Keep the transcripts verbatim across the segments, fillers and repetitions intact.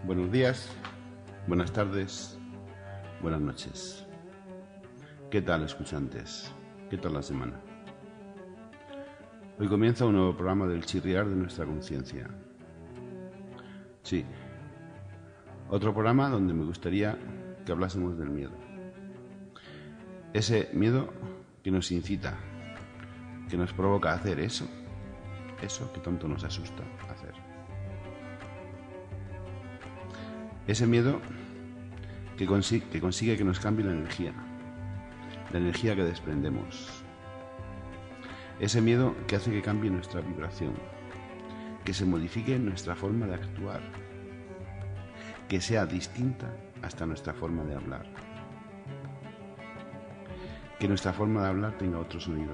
Buenos días, buenas tardes, buenas noches. ¿Qué tal, escuchantes? ¿Qué tal la semana? Hoy comienza un nuevo programa del chirriar de nuestra conciencia. Sí, otro programa donde me gustaría que hablásemos del miedo. Ese miedo que nos incita, que nos provoca a hacer eso, eso que tanto nos asusta hacer. Ese miedo que consigue, que consigue que nos cambie la energía, la energía que desprendemos. Ese miedo que hace que cambie nuestra vibración, que se modifique nuestra forma de actuar, que sea distinta hasta nuestra forma de hablar, que nuestra forma de hablar tenga otro sonido.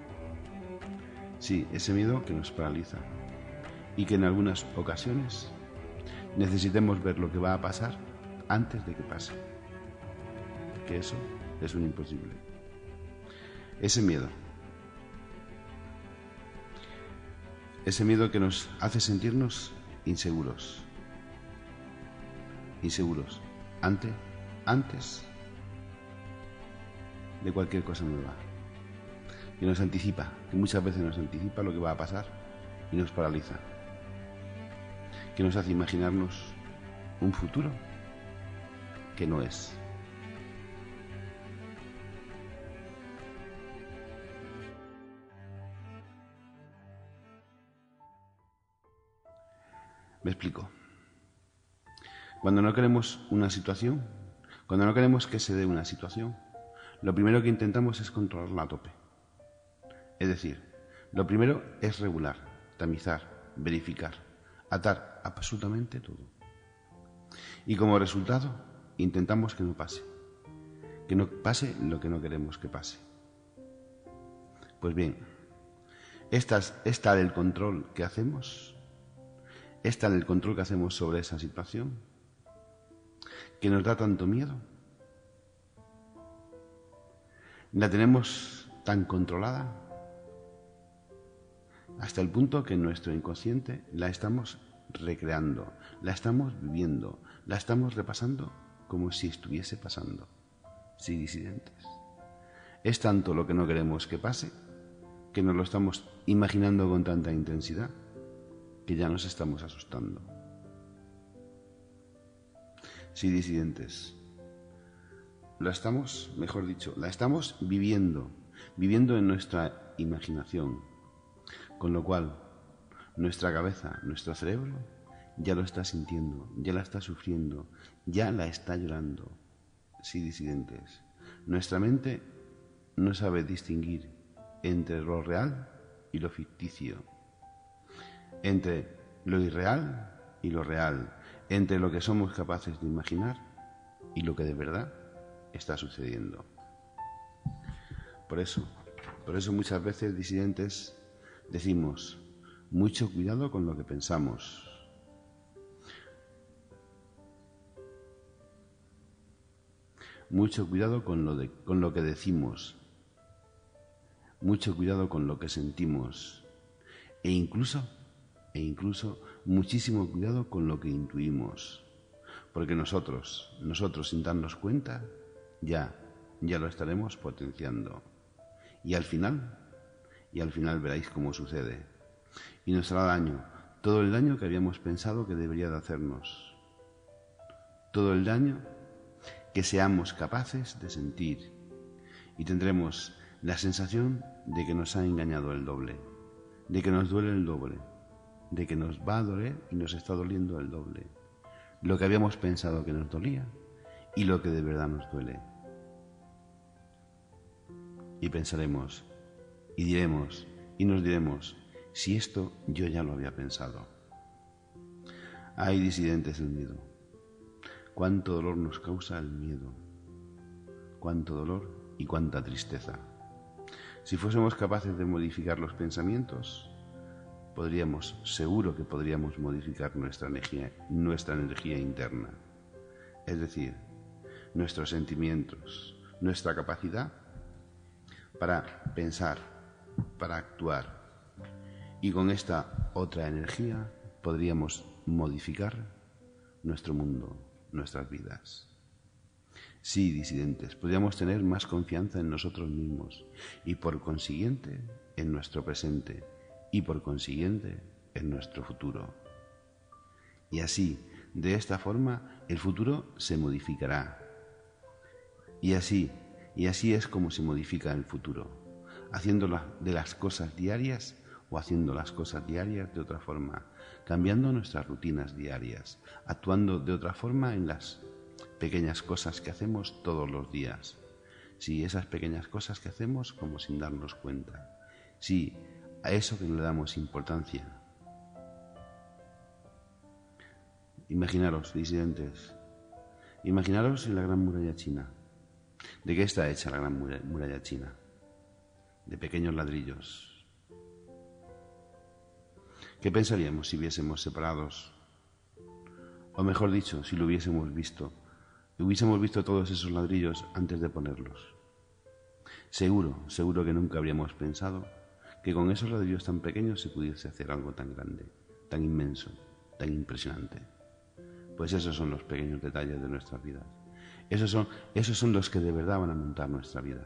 Sí, ese miedo que nos paraliza y que en algunas ocasiones necesitemos ver lo que va a pasar antes de que pase, que eso es un imposible. Ese miedo, ese miedo que nos hace sentirnos inseguros, inseguros, antes, antes de cualquier cosa nueva, que nos anticipa, que muchas veces nos anticipa lo que va a pasar y nos paraliza, que nos hace imaginarnos un futuro que no es. Me explico. Cuando no queremos una situación, cuando no queremos que se dé una situación, lo primero que intentamos es controlarla a tope. Es decir, lo primero es regular, tamizar, verificar, atar absolutamente todo. Y como resultado, intentamos que no pase, que no pase lo que no queremos que pase. Pues bien, esta es, es tal el control que hacemos, es tal el control que hacemos sobre esa situación, que nos da tanto miedo. La tenemos tan controlada hasta el punto que en nuestro inconsciente la estamos recreando, la estamos viviendo, la estamos repasando como si estuviese pasando. Sí, disidentes. Es tanto lo que no queremos que pase que nos lo estamos imaginando con tanta intensidad que ya nos estamos asustando. Sí, disidentes. La estamos, mejor dicho, la estamos viviendo, viviendo en nuestra imaginación, con lo cual nuestra cabeza, nuestro cerebro, ya lo está sintiendo, ya la está sufriendo, ya la está llorando. Sí, disidentes. Nuestra mente no sabe distinguir entre lo real y lo ficticio, entre lo irreal y lo real, entre lo que somos capaces de imaginar y lo que de verdad está sucediendo. Por eso, por eso muchas veces, disidentes, decimos, mucho cuidado con lo que pensamos. Mucho cuidado con lo, de, con lo que decimos. Mucho cuidado con lo que sentimos. E incluso, e incluso, muchísimo cuidado con lo que intuimos. Porque nosotros, nosotros sin darnos cuenta, ya, ya lo estaremos potenciando. Y al final, y al final veréis cómo sucede. Y nos hará daño, todo el daño que habíamos pensado que debería de hacernos. Todo el daño que seamos capaces de sentir. Y tendremos la sensación de que nos ha engañado el doble, de que nos duele el doble, de que nos va a doler y nos está doliendo el doble. Lo que habíamos pensado que nos dolía y lo que de verdad nos duele. Y pensaremos, y diremos, y nos diremos, si esto yo ya lo había pensado. Ay, disidentes, el miedo. Cuánto dolor nos causa el miedo. Cuánto dolor y cuánta tristeza. Si fuésemos capaces de modificar los pensamientos, podríamos, seguro que podríamos modificar nuestra energía, nuestra energía interna. Es decir, nuestros sentimientos, nuestra capacidad para pensar, para actuar. Y con esta otra energía podríamos modificar nuestro mundo, nuestras vidas. Sí, disidentes, podríamos tener más confianza en nosotros mismos y por consiguiente en nuestro presente y por consiguiente en nuestro futuro. Y así, de esta forma, el futuro se modificará. Y así, y así es como se modifica el futuro, haciendo de las cosas diarias o haciendo las cosas diarias de otra forma, cambiando nuestras rutinas diarias, actuando de otra forma en las pequeñas cosas que hacemos todos los días. Sí, esas pequeñas cosas que hacemos como sin darnos cuenta. Sí, a eso que no le damos importancia. Imaginaros, disidentes, imaginaros en la Gran Muralla China. ¿De qué está hecha la Gran Muralla China? De pequeños ladrillos. ¿Qué pensaríamos si hubiésemos separados? O mejor dicho, si lo hubiésemos visto, hubiésemos visto todos esos ladrillos antes de ponerlos. Seguro, seguro que nunca habríamos pensado que con esos ladrillos tan pequeños se pudiese hacer algo tan grande, tan inmenso, tan impresionante. Pues esos son los pequeños detalles de nuestras vidas. Esos son, esos son los que de verdad van a montar nuestra vida.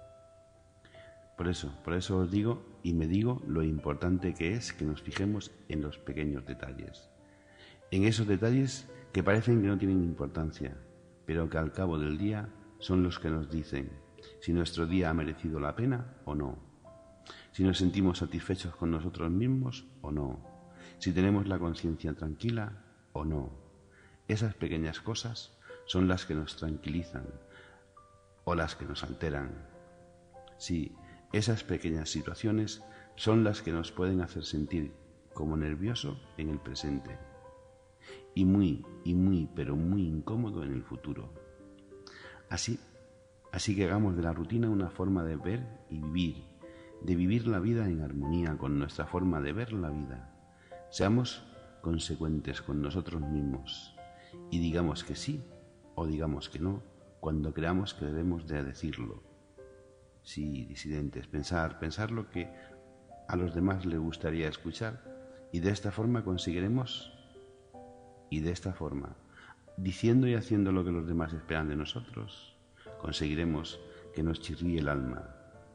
Por eso, por eso os digo y me digo lo importante que es que nos fijemos en los pequeños detalles. En esos detalles que parecen que no tienen importancia, pero que al cabo del día son los que nos dicen si nuestro día ha merecido la pena o no, si nos sentimos satisfechos con nosotros mismos o no, si tenemos la conciencia tranquila o no. Esas pequeñas cosas son las que nos tranquilizan o las que nos alteran. Sí, esas pequeñas situaciones son las que nos pueden hacer sentir como nervioso en el presente y muy, y muy, pero muy incómodo en el futuro. Así, así que hagamos de la rutina una forma de ver y vivir, de vivir la vida en armonía con nuestra forma de ver la vida. Seamos consecuentes con nosotros mismos y digamos que sí o digamos que no cuando creamos que debemos de decirlo. Sí, disidentes, pensar, pensar lo que a los demás les gustaría escuchar y de esta forma conseguiremos, y de esta forma, diciendo y haciendo lo que los demás esperan de nosotros, conseguiremos que nos chirríe el alma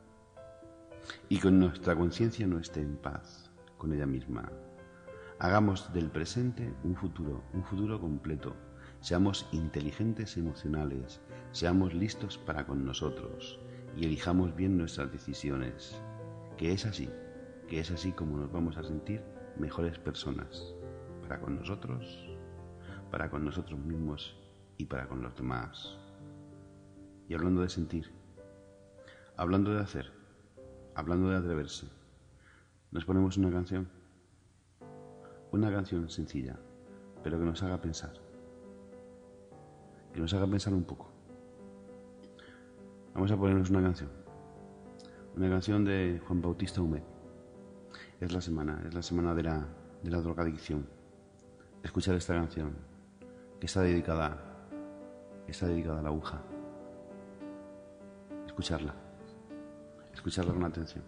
y con nuestra conciencia no esté en paz con ella misma. Hagamos del presente un futuro, un futuro completo. Seamos inteligentes emocionales, seamos listos para con nosotros y elijamos bien nuestras decisiones, que es así, que es así como nos vamos a sentir mejores personas, para con nosotros, para con nosotros mismos y para con los demás. Y hablando de sentir, hablando de hacer, hablando de atreverse, nos ponemos una canción, una canción sencilla, pero que nos haga pensar, que nos haga pensar un poco. Vamos a ponernos una canción, una canción de Juan Bautista Humet. Es la semana, es la semana de la, de la drogadicción. Escuchar esta canción, que está dedicada, está dedicada a la aguja. Escucharla, escucharla con atención.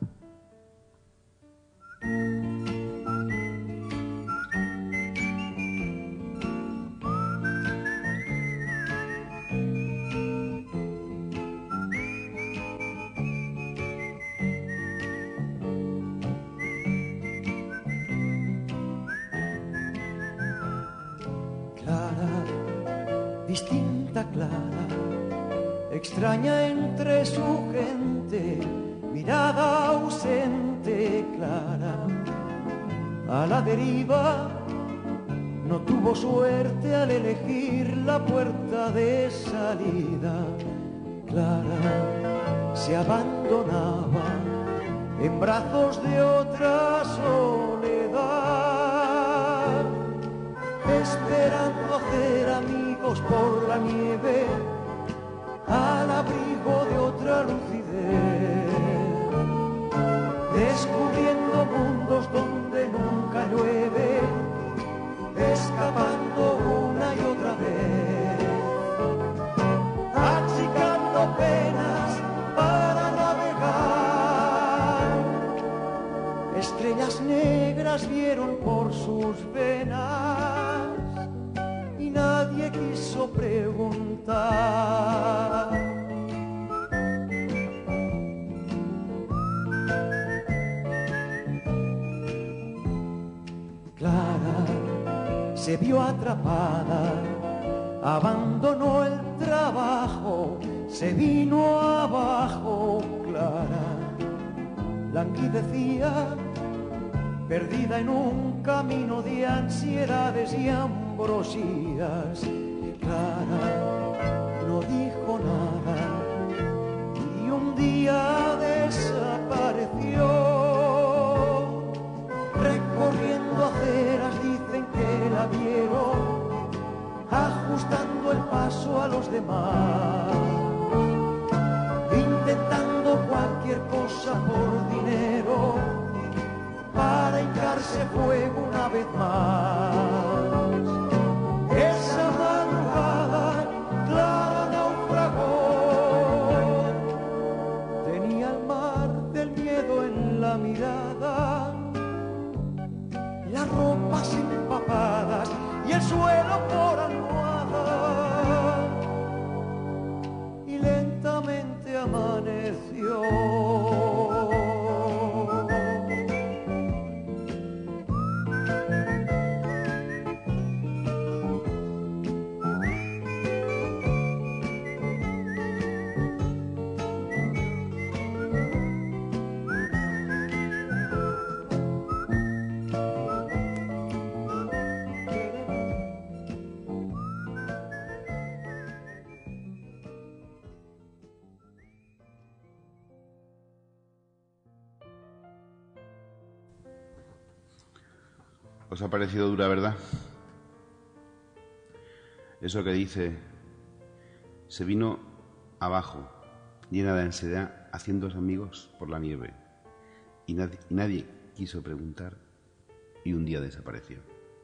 Distinta, clara, extraña entre su gente, mirada ausente, clara, a la deriva, no tuvo suerte al elegir la puerta de salida. Clara se abandonaba en brazos de otra soledad, esperando hacer amigos por la nieve, al abrigo de otra lucidez, descubriendo mundos donde nunca llueve, escapando una y otra vez, achicando penas para navegar. Estrellas negras vieron por sus venas y nadie quiso preguntar. Clara se vio atrapada, abandonó el trabajo, se vino abajo. Clara languidecía, perdida en un camino de ansiedades y ambrosías. Clara no dijo nada y un día desapareció. Recorriendo aceras dicen que la vieron, ajustando el paso a los demás, intentando cualquier cosa por dinero para hincarse fuego una vez más. Esa madrugada Clara naufragó, tenía el mar del miedo en la mirada, las ropas empapadas y el suelo por almohada, y lentamente amaneció. ¿Os ha parecido dura, verdad? Eso que dice, se vino abajo, llena de ansiedad, haciéndose amigos por la nieve, y nadie, y nadie quiso preguntar, y un día desapareció.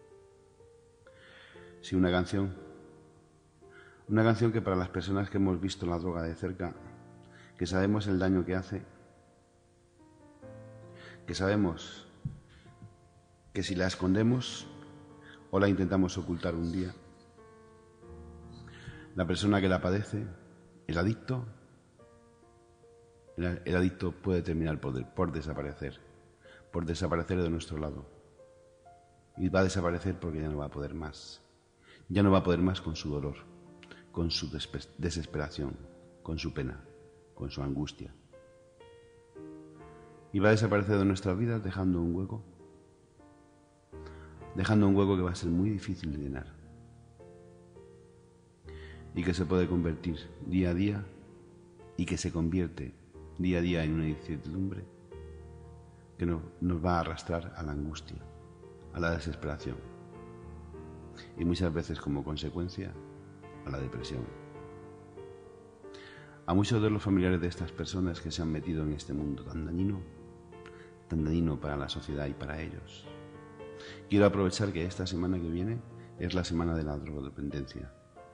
Sí, una canción, una canción que para las personas que hemos visto la droga de cerca, que sabemos el daño que hace, que sabemos que si la escondemos o la intentamos ocultar un día, la persona que la padece, el adicto, el, el adicto puede terminar por, por desaparecer, por desaparecer de nuestro lado. Y va a desaparecer porque ya no va a poder más. Ya no va a poder más con su dolor, con su desesperación, con su pena, con su angustia. Y va a desaparecer de nuestras vidas dejando un hueco, dejando un hueco que va a ser muy difícil de llenar y que se puede convertir día a día y que se convierte día a día en una incertidumbre que nos, nos va a arrastrar a la angustia, a la desesperación y muchas veces como consecuencia a la depresión. A muchos de los familiares de estas personas que se han metido en este mundo tan dañino, tan dañino para la sociedad y para ellos, quiero aprovechar que esta semana que viene es la semana de la drogodependencia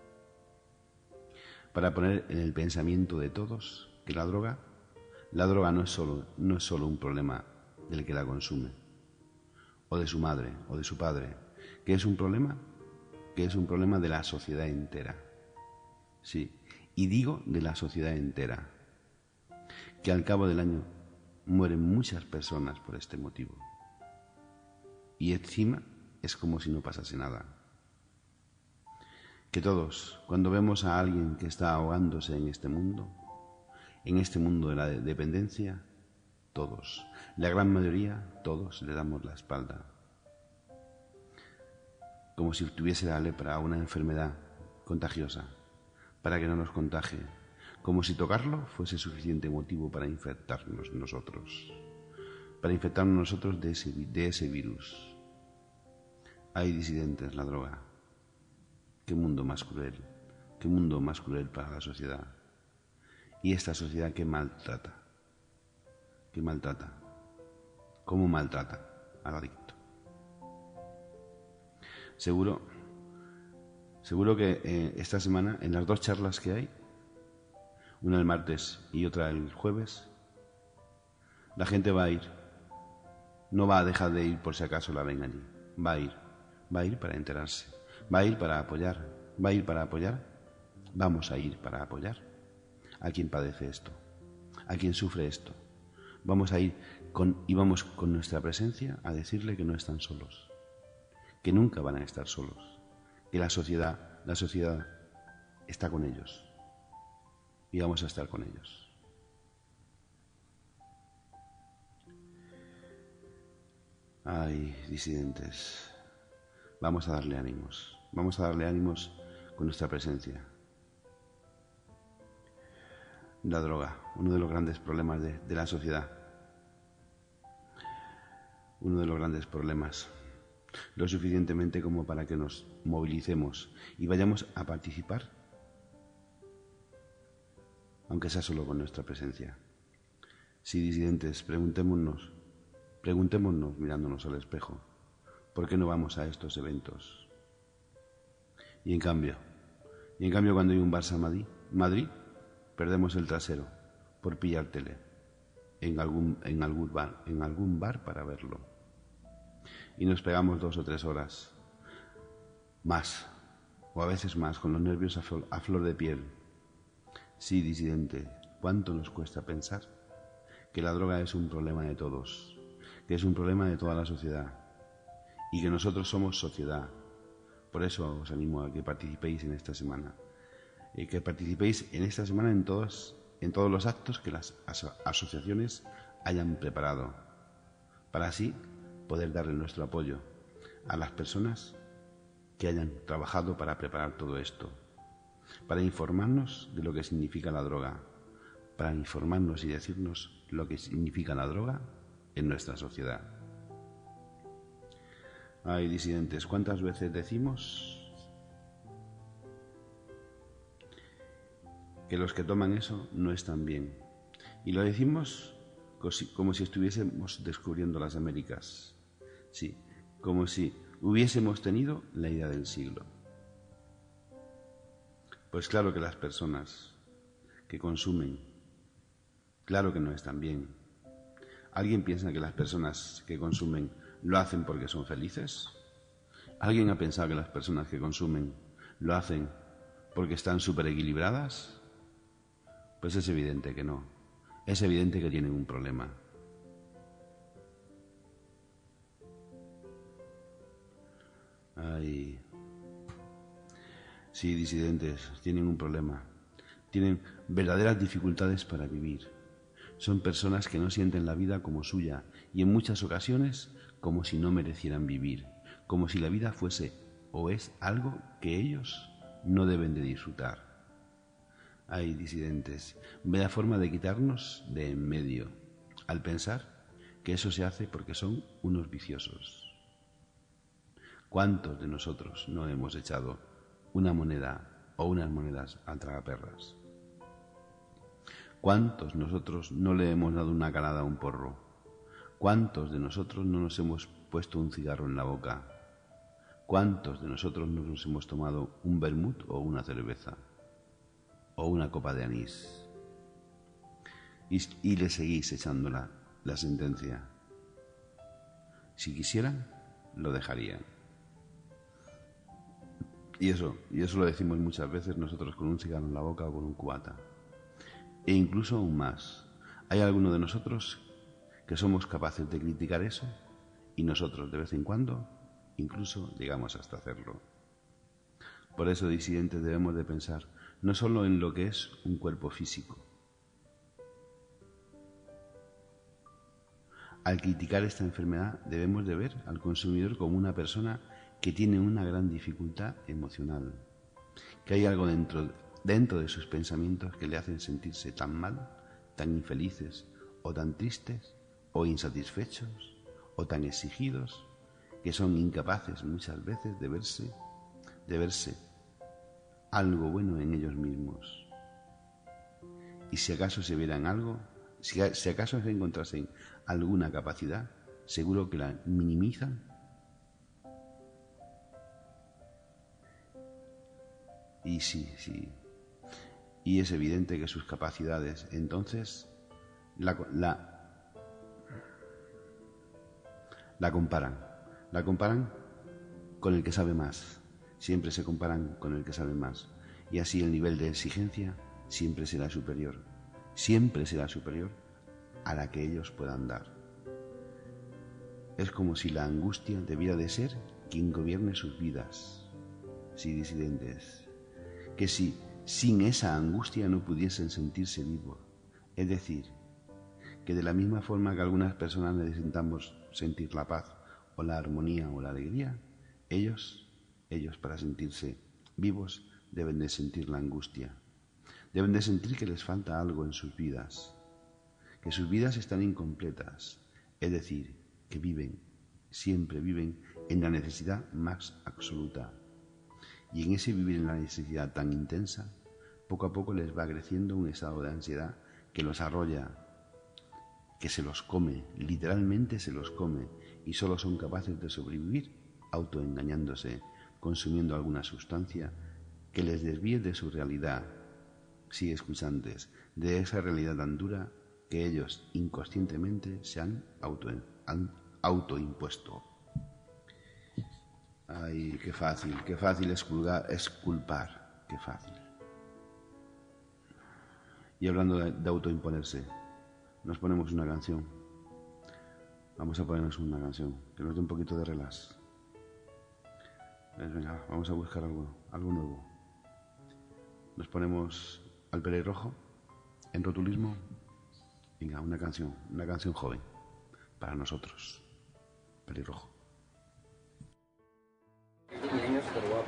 para poner en el pensamiento de todos que la droga, la droga no es solo, no es solo un problema del que la consume, o de su madre, o de su padre, que es un problema, que es un problema de la sociedad entera. Sí, y digo de la sociedad entera, que al cabo del año mueren muchas personas por este motivo. Y encima es como si no pasase nada. Que todos, cuando vemos a alguien que está ahogándose en este mundo, en este mundo de la dependencia, todos, la gran mayoría, todos le damos la espalda. Como si tuviese la lepra, una enfermedad contagiosa, para que no nos contagie, como si tocarlo fuese suficiente motivo para infectarnos nosotros, para infectarnos nosotros de ese, de ese virus. Hay disidentes, la droga. Qué mundo más cruel, qué mundo más cruel para la sociedad. Y esta sociedad que maltrata, que maltrata, cómo maltrata al adicto. Seguro, seguro que eh, esta semana, en las dos charlas que hay, una el martes y otra el jueves, la gente va a ir. No va a dejar de ir por si acaso la ven allí. Va a ir, va a ir para enterarse. ¿Va a ir para apoyar? ¿Va a ir para apoyar? Vamos a ir para apoyar a quien padece esto, a quien sufre esto. Vamos a ir con, y vamos con nuestra presencia a decirle que no están solos, que nunca van a estar solos, que la sociedad, la sociedad está con ellos y vamos a estar con ellos. Ay, disidentes, vamos a darle ánimos, vamos a darle ánimos con nuestra presencia. La droga, uno de los grandes problemas de, de la sociedad, uno de los grandes problemas, lo suficientemente como para que nos movilicemos y vayamos a participar, aunque sea solo con nuestra presencia. Sí, disidentes, preguntémonos, preguntémonos mirándonos al espejo, ¿por qué no vamos a estos eventos? Y en cambio, y en cambio cuando hay un Barça Madrid, Madrid, perdemos el trasero por pillar tele en algún, en algún bar, en algún bar para verlo. Y nos pegamos dos o tres horas más, o a veces más, con los nervios a flor, a flor de piel. Sí, disidente, ¿cuánto nos cuesta pensar que la droga es un problema de todos, que es un problema de toda la sociedad y que nosotros somos sociedad? Por eso os animo a que participéis en esta semana, y que participéis en esta semana en todos, en todos los actos que las aso- asociaciones hayan preparado, para así poder darle nuestro apoyo a las personas que hayan trabajado para preparar todo esto, para informarnos de lo que significa la droga, para informarnos y decirnos lo que significa la droga en nuestra sociedad. Ay, disidentes, ¿cuántas veces decimos que los que toman eso no están bien? Y lo decimos como si estuviésemos descubriendo las Américas. Sí, como si hubiésemos tenido la idea del siglo. Pues claro que las personas que consumen, claro que no están bien. ¿Alguien piensa que las personas que consumen lo hacen porque son felices? ¿Alguien ha pensado que las personas que consumen lo hacen porque están súper equilibradas? Pues es evidente que no. Es evidente que tienen un problema. Ay. Sí, disidentes, tienen un problema. Tienen verdaderas dificultades para vivir. Son personas que no sienten la vida como suya y en muchas ocasiones como si no merecieran vivir, como si la vida fuese o es algo que ellos no deben de disfrutar. Ay, disidentes, vaya forma de quitarnos de en medio, al pensar que eso se hace porque son unos viciosos. ¿Cuántos de nosotros no hemos echado una moneda o unas monedas al tragaperras? ¿Cuántos nosotros no le hemos dado una calada a un porro? ¿Cuántos de nosotros no nos hemos puesto un cigarro en la boca? ¿Cuántos de nosotros no nos hemos tomado un vermut o una cerveza? ¿O una copa de anís? Y, y le seguís echando la, la sentencia. Si quisieran, lo dejarían. Y eso, y eso lo decimos muchas veces nosotros con un cigarro en la boca o con un cubata. E incluso aún más, hay algunos de nosotros que somos capaces de criticar eso y nosotros de vez en cuando incluso llegamos hasta hacerlo. Por eso, disidentes, debemos de pensar no solo en lo que es un cuerpo físico. Al criticar esta enfermedad debemos de ver al consumidor como una persona que tiene una gran dificultad emocional, que hay algo dentro, dentro de sus pensamientos que le hacen sentirse tan mal, tan infelices, o tan tristes, o insatisfechos, o tan exigidos, que son incapaces muchas veces de verse, de verse algo bueno en ellos mismos. Y si acaso se vieran algo, si, si acaso se encontrasen alguna capacidad, seguro que la minimizan. Y sí, sí. Y es evidente que sus capacidades, entonces, la, la, la comparan. La comparan con el que sabe más, siempre se comparan con el que sabe más, y así el nivel de exigencia siempre será superior, siempre será superior a la que ellos puedan dar. Es como si la angustia debiera de ser quien gobierne sus vidas, sí, disidentes, que si sin esa angustia no pudiesen sentirse vivos, es decir, que de la misma forma que algunas personas necesitamos sentir la paz o la armonía o la alegría, ellos, ellos para sentirse vivos deben de sentir la angustia, deben de sentir que les falta algo en sus vidas, que sus vidas están incompletas, es decir, que viven, siempre viven en la necesidad más absoluta. Y en ese vivir en la necesidad tan intensa, poco a poco les va creciendo un estado de ansiedad que los arrolla, que se los come, literalmente se los come, y solo son capaces de sobrevivir autoengañándose, consumiendo alguna sustancia que les desvíe de su realidad, sí, escuchantes, de esa realidad tan dura que ellos inconscientemente se han, auto, han autoimpuesto. Ay, qué fácil, qué fácil es, culgar, es culpar, qué fácil. Y hablando de, de autoimponerse, nos ponemos una canción. Vamos a ponernos una canción que nos dé un poquito de relax. Pues venga, vamos a buscar algo, algo nuevo. Nos ponemos al pelirrojo en rotulismo. Venga, una canción, una canción joven para nosotros. Pelirrojo. Niño súper guapo.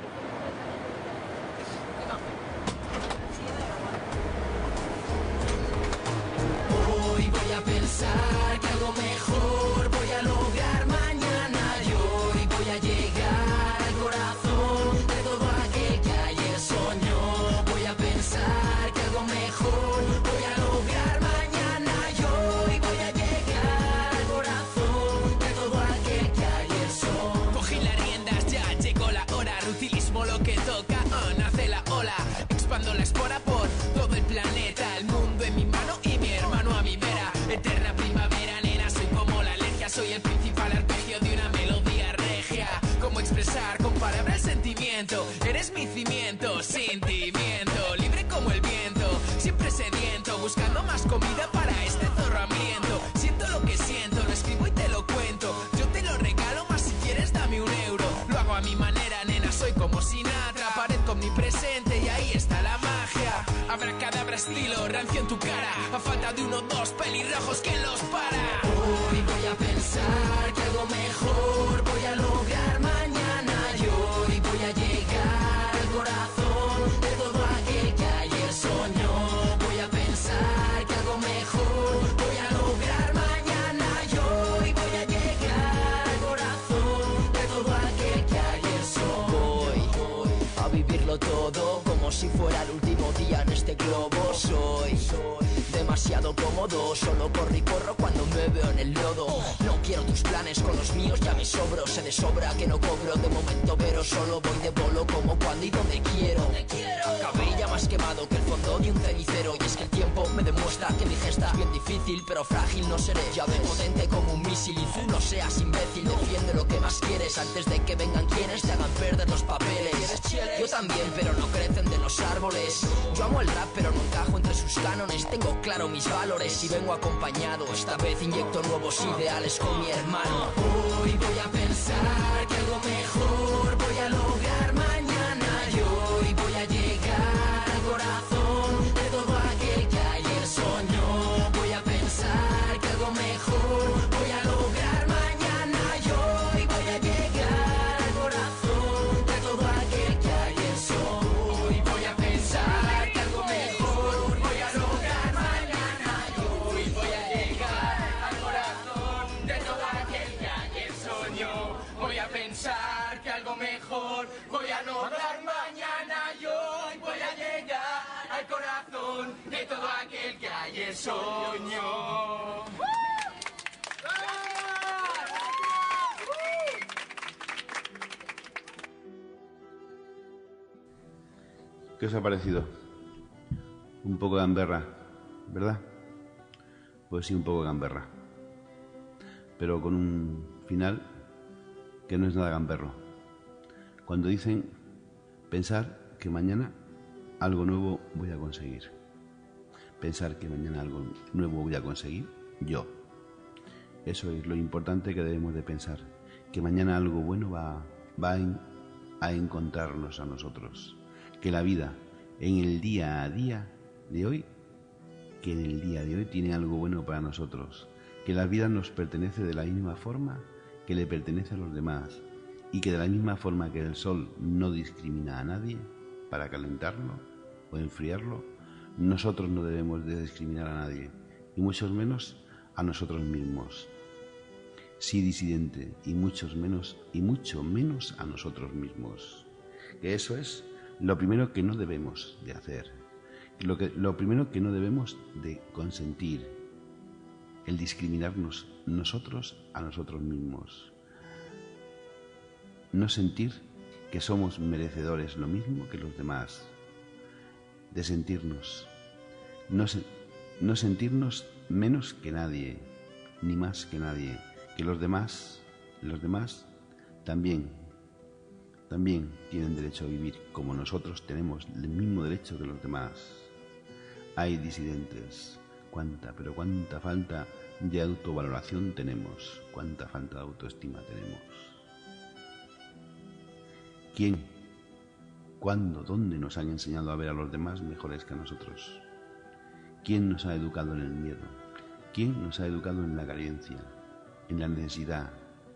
Hoy voy a pensar que algo mejor voy a lograr mañana. Y hoy voy a llegar al corazón de todo aquel que ayer soñó. Voy a pensar que algo mejor voy a lograr mañana. Y hoy voy a llegar al corazón de todo aquel que ayer soñó. Cogí las riendas, ya llegó la hora. Rutilismo lo que toca, oh, nace la ola. Expando la espora por todo el planeta. El mundo en mi mano y mi hermano a mi vera. Eterna primavera, nena, soy como la alergia. Soy el principal arpegio de una melodía regia. Cómo expresar con palabras el sentimiento. Eres mi cimiento, sentimiento. Libre como el viento, siempre sediento. Buscando más comida para este zorro hambriento. Siento lo que siento, lo escribo y te lo cuento. Yo te lo regalo, más si quieres dame un euro. Lo hago a mi manera, nena, soy como Sinatra. Parezco omnipresente y ahí está la magia. Abracadabra estilo, rancio en tu cara. A falta de uno o dos pelirrojos, ¿quién los para? Hoy voy a pensar que algo mejor voy a lograr mañana. Y hoy voy a llegar al corazón de todo aquel que ayer soñó. Voy a pensar que algo mejor voy a lograr mañana. Y hoy voy a llegar al corazón de todo aquel que ayer soñó. Voy a vivirlo todo como si fuera el último día en este globo. Soy demasiado cómodo, solo corro y corro cuando me veo en el lodo. No quiero tus planes, con los míos ya me sobro. Sé de sobra que no cobro de momento, pero solo voy de bolo como cuando y donde quiero. Cabella más quemado que el fondo de un cenicero. Y es que el tiempo me demuestra que mi gesta es bien difícil, pero frágil no seré. Ya ven, potente como un misil y tú no seas imbécil. Defiende lo que más quieres antes de que vengan quienes te hagan perder los papeles. Yo también, pero no crecen de los árboles. Yo amo el rap, pero no encajo entre sus cánones. Tengo claro mis valores y vengo acompañado. Esta vez inyecto nuevos ideales con mi hermano. Hoy voy a pensar que algo mejor voy a lograr mañana. Y hoy voy a llegar al corazón de todo aquel que ayer soñó. Voy a pensar que algo mejor voy a lograr mañana. Y hoy voy a llegar al corazón de todo aquel que ayer soñó. Hoy voy a pensar que algo mejor voy a lograr mañana. Y hoy voy a llegar al corazón de todo aquel que ayer soñó. Voy a pensar que algo mejor voy a lograr mañana. Y hoy voy a llegar al corazón de todo aquel que ayer soñó. ¿Qué os ha parecido? Un poco gamberra, ¿verdad? Pues sí, un poco gamberra. Pero con un final que no es nada gamberro. Cuando dicen Pensar que mañana algo nuevo voy a conseguir. Pensar que mañana algo nuevo voy a conseguir yo. Eso es lo importante que debemos de pensar. Que mañana algo bueno va, va a encontrarnos a nosotros. Que la vida en el día a día de hoy, que en el día de hoy tiene algo bueno para nosotros. Que la vida nos pertenece de la misma forma que le pertenece a los demás. Y que de la misma forma que el sol no discrimina a nadie para calentarlo o enfriarlo, nosotros no debemos de discriminar a nadie, y mucho menos a nosotros mismos. Sí, disidente, y muchos menos, y mucho menos a nosotros mismos. Que eso es lo primero que no debemos de hacer, lo, que, lo primero que no debemos de consentir, el discriminarnos nosotros a nosotros mismos. No sentir que somos merecedores lo mismo que los demás, de sentirnos, no, se, no sentirnos menos que nadie, ni más que nadie, que los demás, los demás también, también tienen derecho a vivir como nosotros tenemos el mismo derecho que los demás. Hay disidentes, cuánta, pero cuánta falta de autovaloración tenemos, cuánta falta de autoestima tenemos. ¿Quién, cuándo, dónde nos han enseñado a ver a los demás mejores que a nosotros? ¿Quién nos ha educado en el miedo? ¿Quién nos ha educado en la carencia, en la necesidad?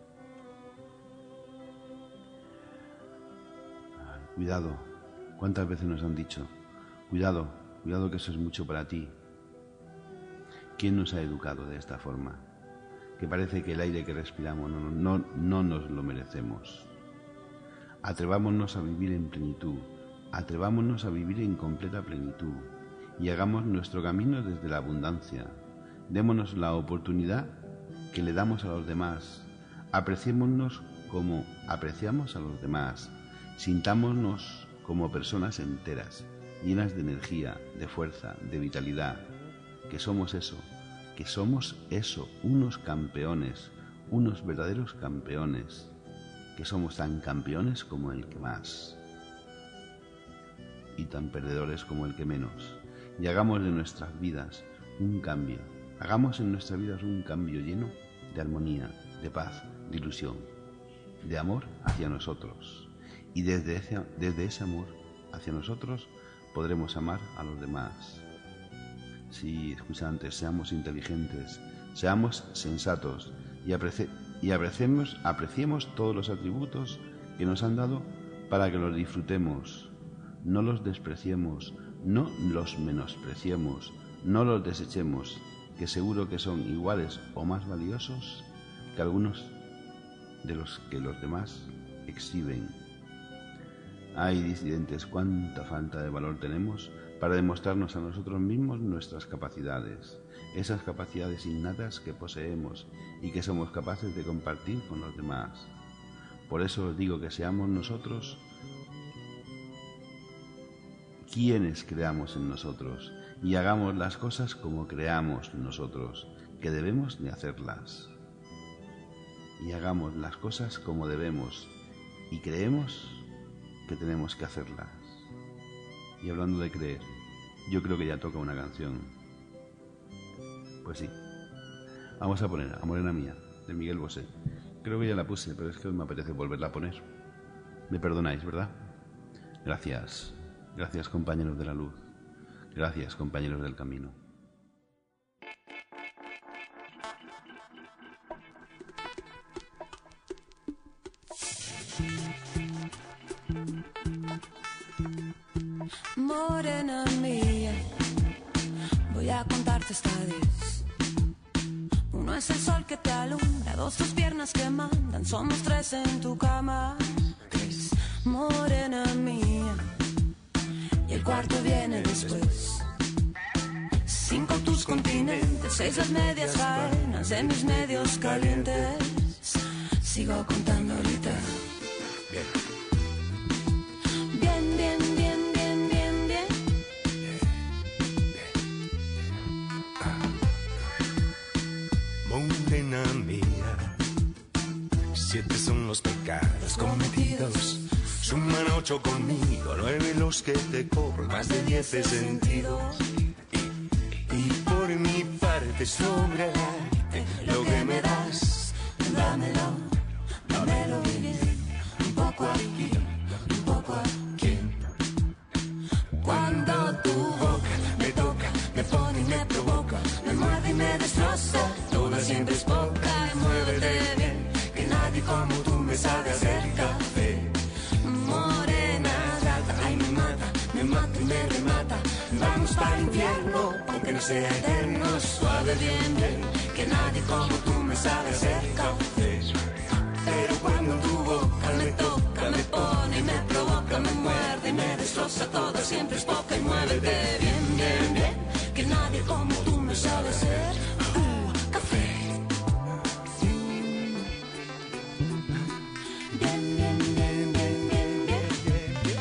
Cuidado, ¿cuántas veces nos han dicho? Cuidado, cuidado que eso es mucho para ti. ¿Quién nos ha educado de esta forma? Que parece que el aire que respiramos no, no, no nos lo merecemos. Atrevámonos a vivir en plenitud, atrevámonos a vivir en completa plenitud y hagamos nuestro camino desde la abundancia. Démonos la oportunidad que le damos a los demás, apreciémonos como apreciamos a los demás, sintámonos como personas enteras, llenas de energía, de fuerza, de vitalidad, que somos eso, que somos eso, unos campeones, unos verdaderos campeones, que somos tan campeones como el que más y tan perdedores como el que menos. Y hagamos de nuestras vidas un cambio, hagamos en nuestras vidas un cambio lleno de armonía, de paz, de ilusión, de amor hacia nosotros. Y desde ese, desde ese amor hacia nosotros podremos amar a los demás. Sí, escuchantes, seamos inteligentes, seamos sensatos y apreciemos Y apreciemos, apreciemos todos los atributos que nos han dado para que los disfrutemos. No los despreciemos, no los menospreciemos, no los desechemos, que seguro que son iguales o más valiosos que algunos de los que los demás exhiben. Ay, disidentes, cuánta falta de valor tenemos para demostrarnos a nosotros mismos nuestras capacidades, esas capacidades innatas que poseemos y que somos capaces de compartir con los demás. Por eso os digo que seamos nosotros quienes creamos en nosotros y hagamos las cosas como creamos nosotros, que debemos de hacerlas. Y hagamos las cosas como debemos y creemos que tenemos que hacerlas. Y hablando de creer, yo creo que ya toca una canción. Pues sí, vamos a poner a Morena Mía, de Miguel Bosé. Creo que ya la puse, pero es que me apetece volverla a poner. Me perdonáis, ¿verdad? Gracias, gracias compañeros de la luz, gracias compañeros del camino. Morena mía, voy a contarte esta vez. Uno es el sol que te alumbra, dos tus piernas que mandan, somos tres en tu cama. Tres, morena mía, y el cuarto viene después. Cinco tus continentes, seis las medias faenas de mis medios calientes. Sigo contando ahorita. Bien. Bien, bien, bien, bien, bien, bien. Morena mía, siete son los pecados cometidos. Suman ocho conmigo, nueve los que te cobro, más de diez sentidos. Y, y por mi parte sobre darte lo que me das, dámelo, dámelo bien, un poco aquí, un poco aquí. Cuando tu boca me toca, me pone y me provoca, me muerde y me destroza, toda siempre es poca. Y muévete bien, que nadie como tú me sabe hacer café. Morena, gata, ay me mata, me mata y me remata. Vamos para el infierno, aunque no sea eterno. Suave, bien, bien, que nadie como tú me sabe hacer café. Pero cuando tu boca me toca, me pone y me provoca, me muerde y me destroza, toda siempre es poca. Y muévete bien, bien, bien, que nadie como tú me sabe hacer uh, café. Bien, bien, bien, bien, bien, bien.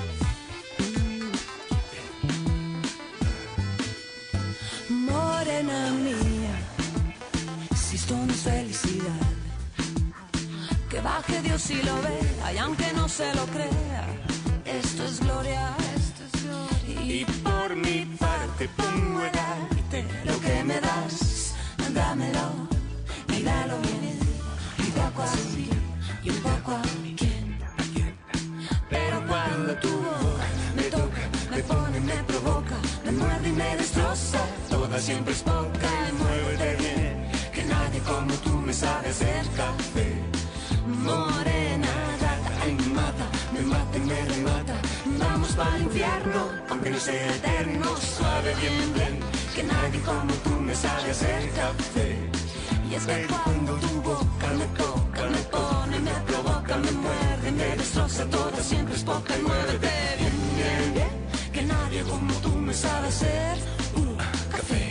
Morena mía, si esto no es felicidad, que baje Dios y lo vea, y aunque no se lo crea, esto es gloria, esto es gloria. Y por mi parte pongo a darte lo que me das, dámelo y dalo bien, un poco así y un poco aquí. Pero cuando tu boca me toca, me pone, me provoca, me muerde y me destroza, toda siempre es poca. Y muévete bien, que nadie como tú me sabe hacer café. Morena, gata, ay me mata, me mata y me remata. Vamos para el infierno, aunque no sea eterno. Suave, bien, bien, que nadie como tú me sabe hacer café. Y es que cuando tu boca me toca, me pone, me provoca, me muerde, me destroza, toda siempre es poca. Y muévete bien, bien, bien, que nadie como tú me sabe hacer uh, café.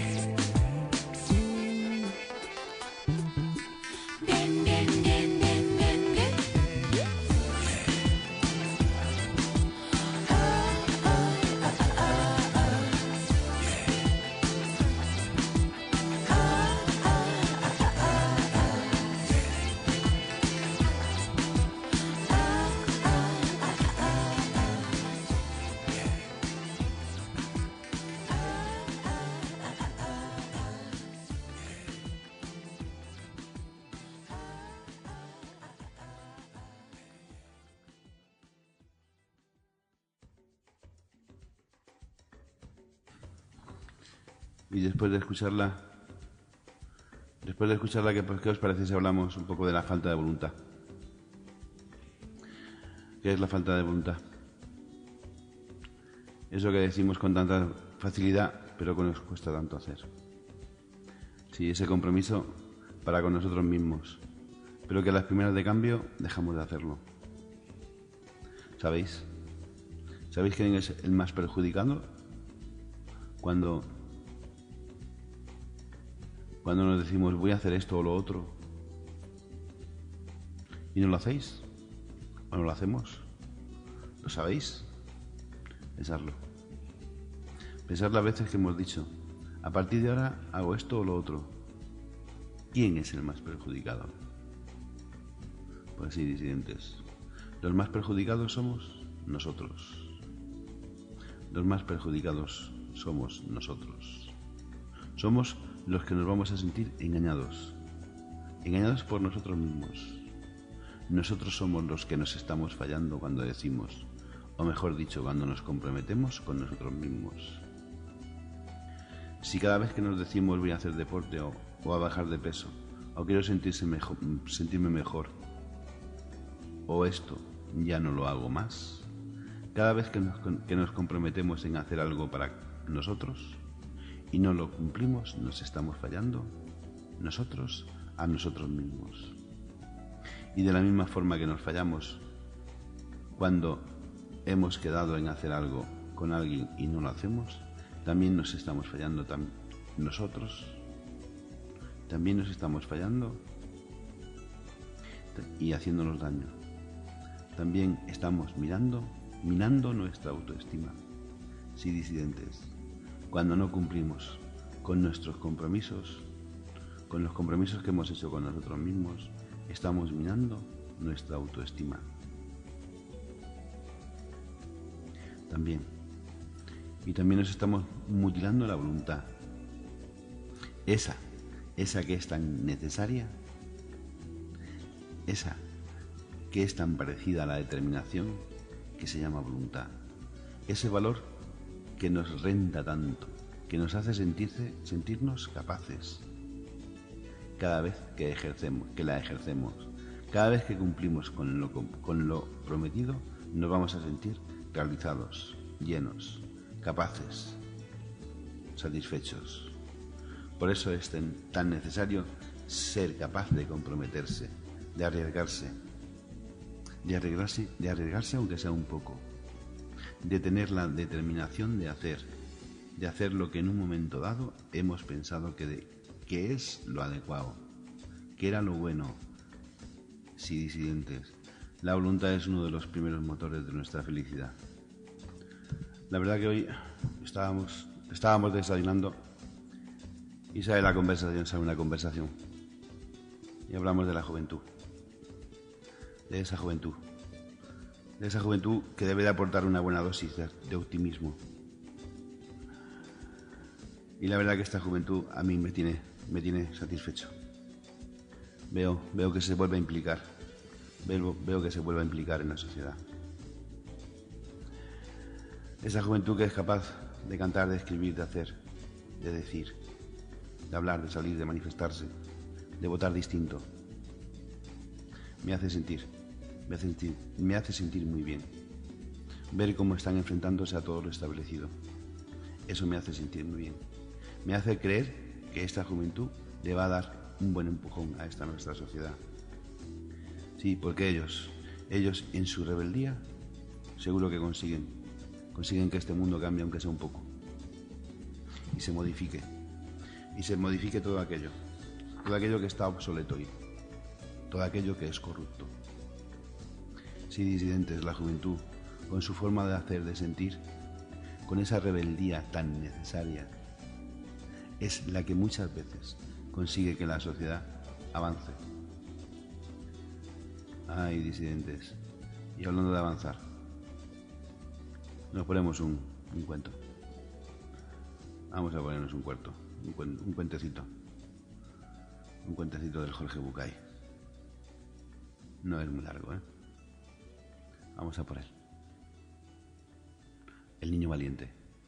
Bien, bien, bien, bien, bien, bien. Ah, ah, ah, ah, ah, ah. Ah, ah, ah, ah, ah, ah. Ah, ah, ah, ah, Y después de escucharla, después de escucharla, ¿qué, qué os parece si hablamos un poco de la falta de voluntad? ¿Qué es la falta de voluntad? Eso que decimos con tanta facilidad, pero que nos cuesta tanto hacer. Sí, ese compromiso para con nosotros mismos, pero que a las primeras de cambio dejamos de hacerlo. ¿Sabéis? ¿Sabéis quién es el más perjudicado? Cuando, cuando nos decimos voy a hacer esto o lo otro y no lo hacéis, o no lo hacemos. ¿Lo sabéis? Pensadlo. Pensad las veces que hemos dicho a partir de ahora hago esto o lo otro. ¿Quién es el más perjudicado? Pues sí, disidentes. Los más perjudicados somos nosotros. Los más perjudicados somos nosotros. Somos los que nos vamos a sentir engañados. Engañados por nosotros mismos. Nosotros somos los que nos estamos fallando cuando decimos, o mejor dicho, cuando nos comprometemos con nosotros mismos. Si cada vez que nos decimos voy a hacer deporte o, o a bajar de peso, o quiero sentirse mejor, sentirme mejor, o esto ya no lo hago más, cada vez que nos, que nos comprometemos en hacer algo para nosotros y no lo cumplimos, nos estamos fallando nosotros a nosotros mismos. Y de la misma forma que nos fallamos cuando hemos quedado en hacer algo con alguien y no lo hacemos, también nos estamos fallando tam- nosotros, también nos estamos fallando y haciéndonos daño. También estamos mirando, minando nuestra autoestima. Sí, disidentes, cuando no cumplimos con nuestros compromisos, con los compromisos que hemos hecho con nosotros mismos, estamos minando nuestra autoestima. también. Y también nos estamos mutilando la voluntad. Esa, esa que es tan necesaria, esa que es tan parecida a la determinación, que se llama voluntad. Ese valor que nos renta tanto, que nos hace sentirse, sentirnos capaces cada vez que ejercemos, que la ejercemos. Cada vez que cumplimos con lo, con lo prometido, nos vamos a sentir realizados, llenos, capaces, satisfechos. Por eso es tan necesario ser capaz de comprometerse, de arriesgarse, de arriesgarse, de arriesgarse aunque sea un poco, de tener la determinación de hacer, de hacer lo que en un momento dado hemos pensado que, de, que es lo adecuado, que era lo bueno. Sí, disidentes, la voluntad es uno de los primeros motores de nuestra felicidad. La verdad que hoy estábamos, estábamos desayunando y sale la conversación, sale una conversación y hablamos de la juventud, de esa juventud, de esa juventud que debe de aportar una buena dosis de, de optimismo. Y la verdad que esta juventud a mí me tiene, me tiene satisfecho. Veo, veo que se vuelve a implicar, veo, veo que se vuelve a implicar en la sociedad. Esa juventud que es capaz de cantar, de escribir, de hacer, de decir, de hablar, de salir, de manifestarse, de votar distinto. Me hace sentir, me hace sentir, me hace sentir muy bien. Ver cómo están enfrentándose a todo lo establecido. Eso me hace sentir muy bien. Me hace creer que esta juventud le va a dar un buen empujón a esta nuestra sociedad. Sí, porque ellos, ellos en su rebeldía, seguro que consiguen, consiguen que este mundo cambie aunque sea un poco. Y se modifique. Y se modifique todo aquello, todo aquello que está obsoleto hoy, todo aquello que es corrupto. Sí, disidentes, la juventud, con su forma de hacer, de sentir, con esa rebeldía tan necesaria, es la que muchas veces consigue que la sociedad avance. Ay, disidentes, y hablando de avanzar, nos ponemos un, un cuento. Vamos a ponernos un cuento, un, cuen, un cuentecito, un cuentecito del Jorge Bucay. No es muy largo, ¿eh? Vamos a por él. El niño valiente.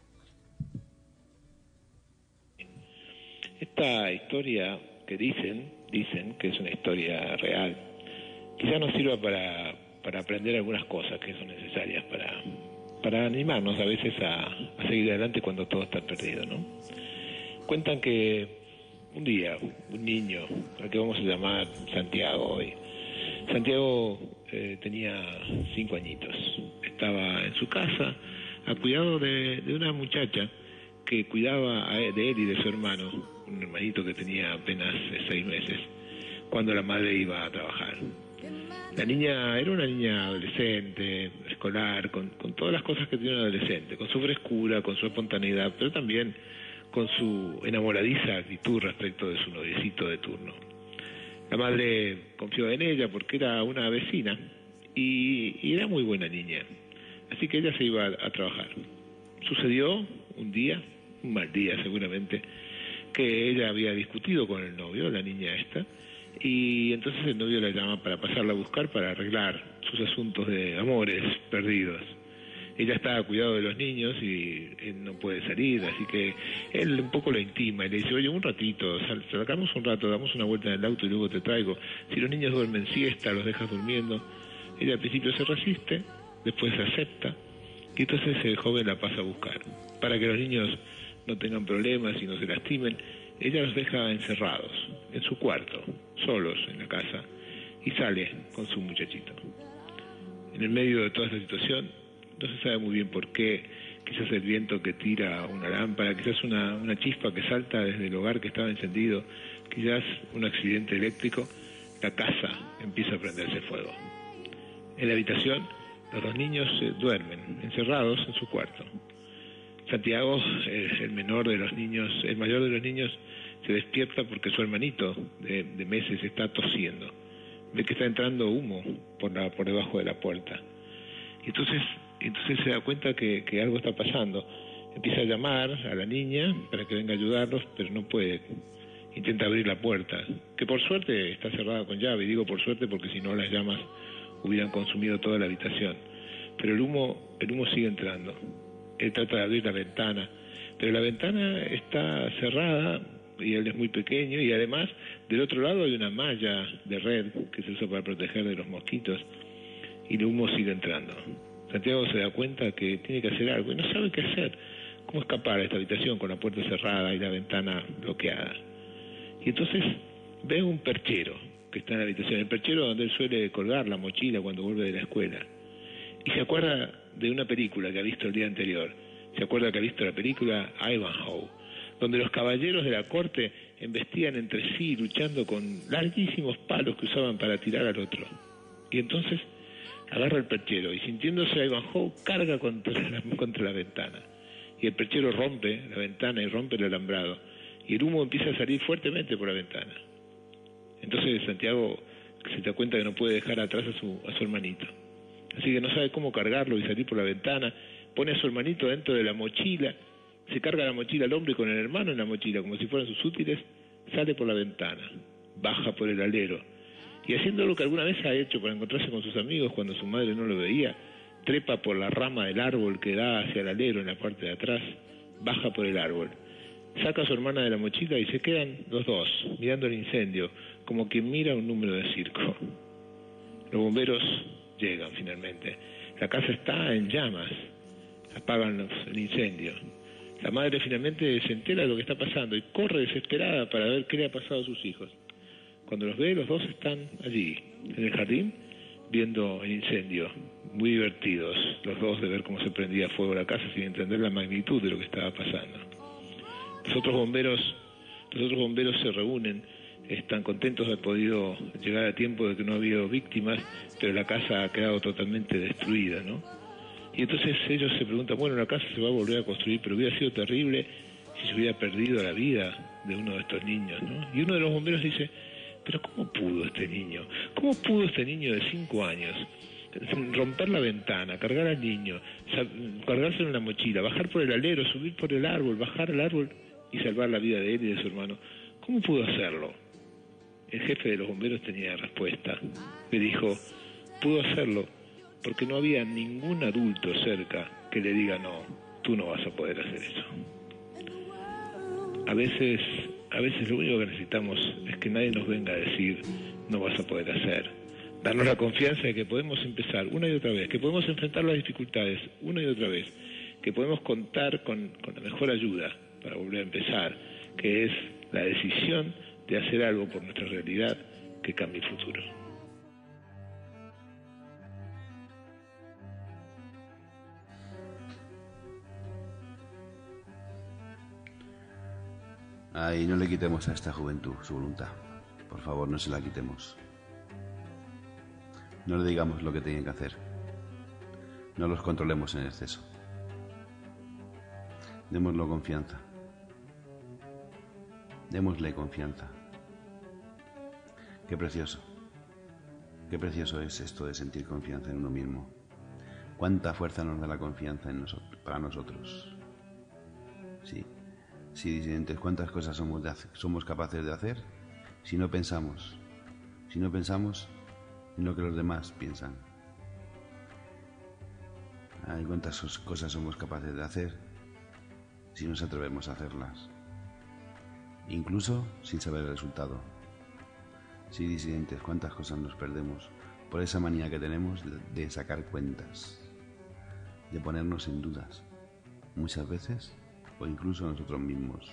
Esta historia que dicen, dicen que es una historia real, quizá nos sirva para, para aprender algunas cosas que son necesarias para, para animarnos a veces a, a seguir adelante cuando todo está perdido, ¿no? Cuentan que un día, un niño, al que vamos a llamar Santiago hoy, Santiago eh, tenía cinco añitos, estaba en su casa a cuidado de, de una muchacha que cuidaba a él, de él y de su hermano, un hermanito que tenía apenas seis meses, cuando la madre iba a trabajar. La niña era una niña adolescente, escolar, con, con todas las cosas que tiene un adolescente, con su frescura, con su espontaneidad, pero también con su enamoradiza actitud respecto de su noviecito de turno. La madre confió en ella porque era una vecina y, y era muy buena niña, así que ella se iba a, a trabajar. Sucedió un día, un mal día seguramente, que ella había discutido con el novio, la niña esta, y entonces el novio la llama para pasarla a buscar para arreglar sus asuntos de amores perdidos. Ella está a cuidado de los niños y él no puede salir, así que él un poco la intima y le dice, oye, un ratito, sal, sacamos un rato, damos una vuelta en el auto y luego te traigo. Si los niños duermen siesta, los dejas durmiendo. Ella al principio se resiste, después se acepta, y entonces el joven la pasa a buscar. Para que los niños no tengan problemas y no se lastimen, ella los deja encerrados, en su cuarto, solos en la casa, y sale con su muchachito. En el medio de toda esta situación, no se sabe muy bien por qué, quizás el viento que tira una lámpara, quizás una, una chispa que salta desde el hogar que estaba encendido, quizás un accidente eléctrico, la casa empieza a prenderse fuego. En la habitación, los dos niños eh, duermen, encerrados en su cuarto. Santiago, eh, el menor de los niños, el mayor de los niños, se despierta porque su hermanito de, de meses está tosiendo. Ve que está entrando humo por, la, por debajo de la puerta. Y entonces entonces se da cuenta que, que algo está pasando. Empieza a llamar a la niña para que venga a ayudarlos, pero no puede. Intenta abrir la puerta, que por suerte está cerrada con llave, y digo por suerte porque si no las llamas hubieran consumido toda la habitación. Pero el humo, el humo sigue entrando. Él trata de abrir la ventana, pero la ventana está cerrada y él es muy pequeño, y además del otro lado hay una malla de red que se usa para proteger de los mosquitos, y el humo sigue entrando. Santiago se da cuenta que tiene que hacer algo y no sabe qué hacer. ¿Cómo escapar a esta habitación con la puerta cerrada y la ventana bloqueada? Y entonces ve un perchero que está en la habitación, el perchero donde él suele colgar la mochila cuando vuelve de la escuela. Y se acuerda de una película que ha visto el día anterior. Se acuerda que ha visto la película Ivanhoe, donde los caballeros de la corte embestían entre sí luchando con larguísimos palos que usaban para tirar al otro. Y entonces agarra el perchero y, sintiéndose a Ivanhoe, carga contra la, contra la ventana. Y el perchero rompe la ventana y rompe el alambrado. Y el humo empieza a salir fuertemente por la ventana. Entonces Santiago se da cuenta que no puede dejar atrás a su, a su hermanito. Así que no sabe cómo cargarlo y salir por la ventana. Pone a su hermanito dentro de la mochila, se carga la mochila al hombro y con el hermano en la mochila, como si fueran sus útiles, sale por la ventana, baja por el alero. Y haciendo lo que alguna vez ha hecho para encontrarse con sus amigos cuando su madre no lo veía, trepa por la rama del árbol que da hacia el alero en la parte de atrás, baja por el árbol. Saca a su hermana de la mochila y se quedan los dos, mirando el incendio, como quien mira un número de circo. Los bomberos llegan finalmente. La casa está en llamas. Apagan los, el incendio. La madre finalmente se entera de lo que está pasando y corre desesperada para ver qué le ha pasado a sus hijos. Cuando los ve, los dos están allí, en el jardín, viendo el incendio, muy divertidos, los dos, de ver cómo se prendía fuego la casa sin entender la magnitud de lo que estaba pasando. Los otros bomberos, los otros bomberos se reúnen, están contentos de haber podido llegar a tiempo, de que no ha habido víctimas, pero la casa ha quedado totalmente destruida, ¿no? Y entonces ellos se preguntan, bueno, la casa se va a volver a construir, pero hubiera sido terrible si se hubiera perdido la vida de uno de estos niños, ¿no? Y uno de los bomberos dice, pero ¿cómo pudo este niño? ¿Cómo pudo este niño de cinco años romper la ventana, cargar al niño, cargárselo en la mochila, bajar por el alero, subir por el árbol, bajar al árbol y salvar la vida de él y de su hermano? ¿Cómo pudo hacerlo? El jefe de los bomberos tenía respuesta. Le dijo, pudo hacerlo porque no había ningún adulto cerca que le diga, no, tú no vas a poder hacer eso. A veces, a veces lo único que necesitamos es que nadie nos venga a decir, no vas a poder hacer. Darnos la confianza de que podemos empezar una y otra vez, que podemos enfrentar las dificultades una y otra vez, que podemos contar con, con la mejor ayuda para volver a empezar, que es la decisión de hacer algo por nuestra realidad que cambie el futuro. Ay, no le quitemos a esta juventud su voluntad. Por favor, no se la quitemos. No le digamos lo que tienen que hacer. No los controlemos en exceso. Démosle confianza. Démosle confianza. Qué precioso. Qué precioso es esto de sentir confianza en uno mismo. Cuánta fuerza nos da la confianza en nosotros, para nosotros. Sí. Sí, disidentes, cuántas cosas somos, de hacer, somos capaces de hacer si no pensamos, si no pensamos en lo que los demás piensan. Ay, cuántas cosas somos capaces de hacer si nos atrevemos a hacerlas, incluso sin saber el resultado. Sí, disidentes, cuántas cosas nos perdemos por esa manía que tenemos de, de sacar cuentas, de ponernos en dudas, muchas veces, o incluso nosotros mismos.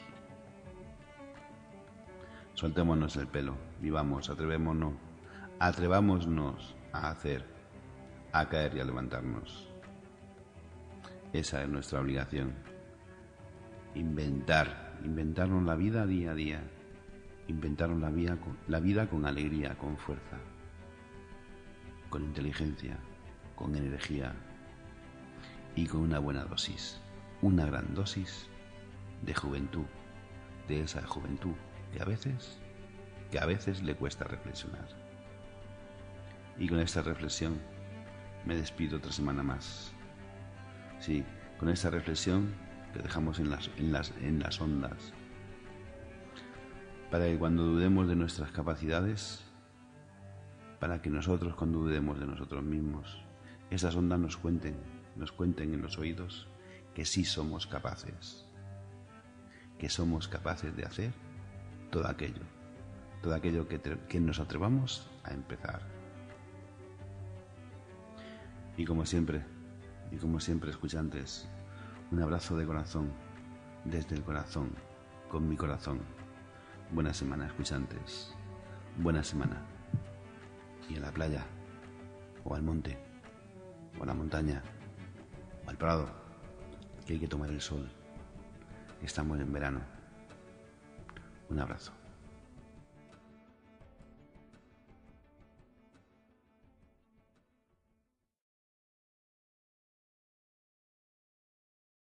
Soltémonos el pelo, vivamos, atrevémonos, atrevámonos a hacer, a caer y a levantarnos. Esa es nuestra obligación. Inventar, inventarnos la vida día a día, inventarnos la vida con, la vida con alegría, con fuerza, con inteligencia, con energía y con una buena dosis, una gran dosis de juventud, de esa juventud que a veces, que a veces le cuesta reflexionar. Y con esta reflexión me despido otra semana más. Sí, con esa reflexión que dejamos en las, en las, en las ondas, para que cuando dudemos de nuestras capacidades, para que nosotros cuando dudemos de nosotros mismos, esas ondas nos cuenten, nos cuenten en los oídos que sí somos capaces, que somos capaces de hacer todo aquello, todo aquello que, que nos atrevamos a empezar. Y como siempre, y como siempre, escuchantes, un abrazo de corazón, desde el corazón, con mi corazón. Buena semana, escuchantes. Buena semana. Y en la playa, o al monte, o a la montaña, o al prado, que hay que tomar el sol, que estamos en verano. Un abrazo.